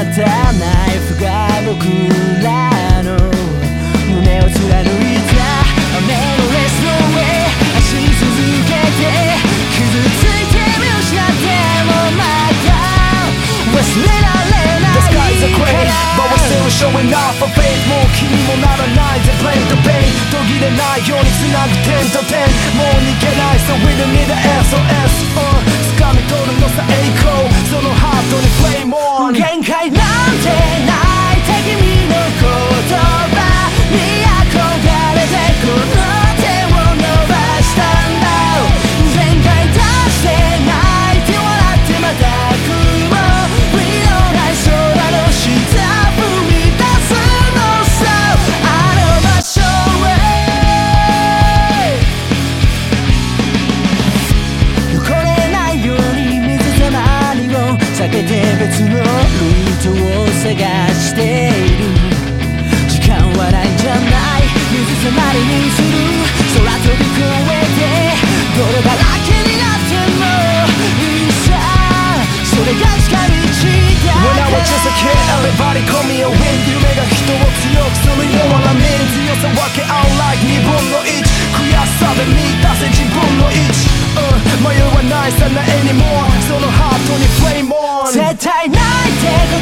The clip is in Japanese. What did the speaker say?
たナイフが僕らの胸を貫いた雨のレスの上走り続けて傷ついて見失ってもまた忘れられない The skies are gray but we're still showing off our faith もう気にもならないぜ blame the pain 途切れないように繋ぐ点と点もう逃げない so we don't need the SOS 掴み取るのさ栄光そのハートに flame on 限界なんてないって君の言葉に憧れてこの手を伸ばしたんだ全開出して泣いて笑ってまた雲振りのない空の下踏み出すのさあの場所へ汚れないように水たまりを避けて別のルートを探している時間はないんじゃない水たまりにする空飛び越えて泥だらけになってもいいさそれが近道だ When I was just a kid everybody call me a win 夢が人を強くするような面強さ分け合う like 2分の1悔しさで満たせ自分の位置迷わないさない anymore そのハートに flame on 絶対ないって